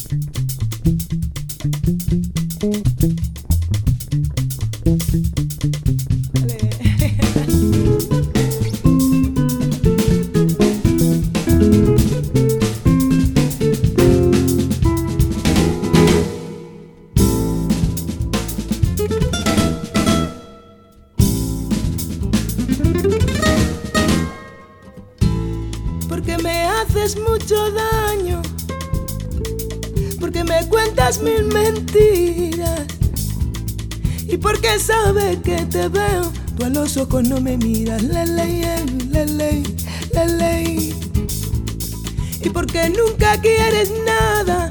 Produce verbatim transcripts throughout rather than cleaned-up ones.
Porque me haces mucho daño, porque me cuentas mil mentiras y porque sabes que te veo, tú a los ojos no me miras, la ley, la ley, la ley. Y porque nunca quieres nada,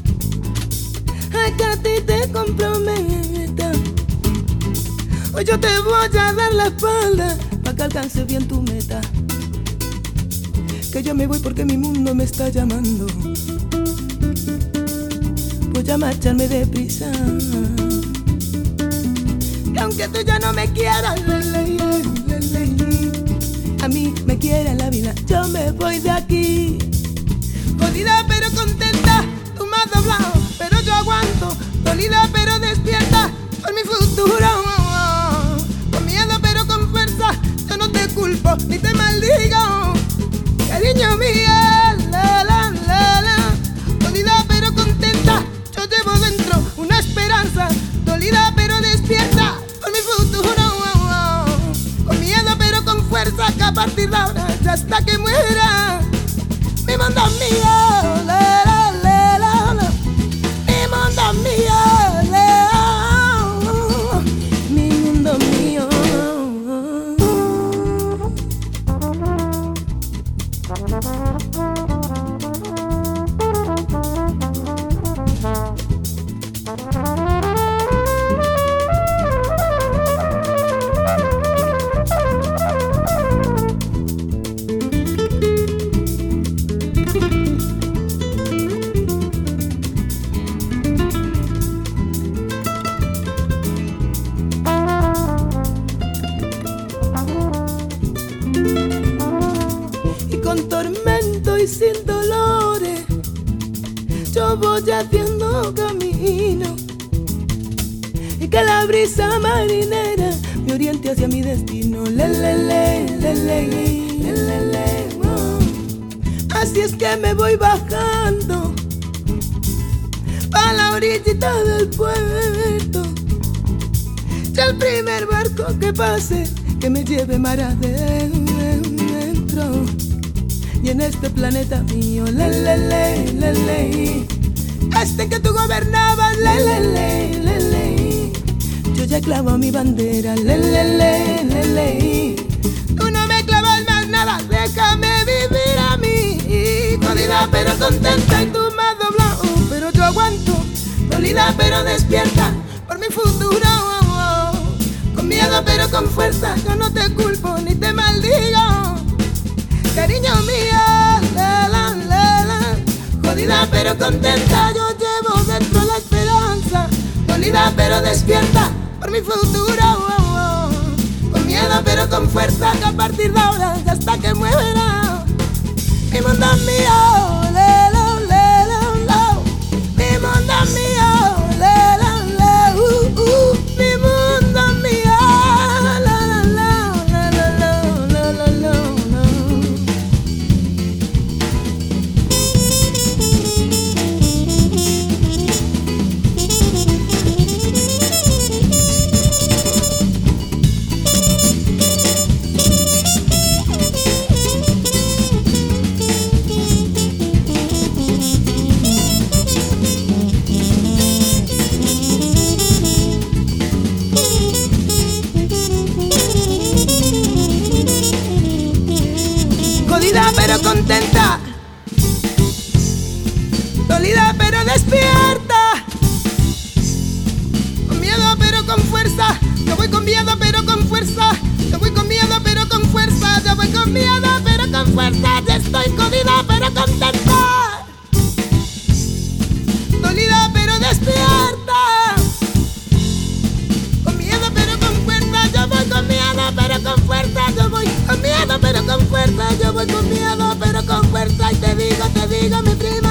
a que a ti te comprometa. Hoy yo te voy a dar la espalda para que alcance bien tu meta. Que yo me voy porque mi mundo me está llamando. Voy a marcharme deprisa. Que aunque tú ya no me quieras, lele, lele, a mí me quiere la vida. Yo me voy de aquí. Jodida pero contenta, tú me has doblado, pero yo aguanto. Dolida pero despierta por mi futuro. Con miedo pero con fuerza, yo no te culpo ni te maldigo. Cariño mío, la la la la. Dolida pero contenta, yo llevo dentro una esperanza. Dolida pero despierta por mi futuro. Con miedo pero con fuerza, que a partir de ahora hasta que muera mi mundo es mío, la la la la la. Mi mundo es mío, la, mi mundo es mío. Con tormento y sin dolores, yo voy haciendo camino, y que la brisa marinera me oriente hacia mi destino. Le, le, le, le, le, le, le, le, oh. Así es que me voy bajando pa' la orillita del puerto, y el primer barco que pase que me lleve mar adentro. Y en este planeta mío, le, le, le, le, le, este que tú gobernabas, le, le, le, le, le, yo ya clavo mi bandera, le, le, le, le, le, tú no me clavas más nada, déjame vivir a mí. Jodida pero contenta y tú me has doblado, pero yo aguanto. Dolida pero despierta por mi futuro. Con miedo pero con fuerza, yo no te culpo ni te maldigo. Cariño mío, la la la la. Jodida pero contenta, yo llevo dentro la esperanza. Dolida pero despierta por mi futuro. Oh, oh. Con miedo pero con fuerza, que a partir de ahora y hasta que muera mi mundo es mío, le, lo, le, lo, lo. Mi mundo es mío, le, lo, le, uh, uh. Mi mundo es mío, la la la la la la la la la. Pero contenta, dolida pero despierta, con miedo pero con fuerza, yo voy con miedo pero con fuerza, yo voy con miedo pero con fuerza, yo voy con miedo pero con fuerza, yo estoy jodida pero contenta, dolida pero despierta, con miedo pero con fuerza, yo voy con miedo pero con fuerza, yo voy con miedo pero con fuerza, yo voy con miedo pero con fuerza, y te digo, te digo mi prima.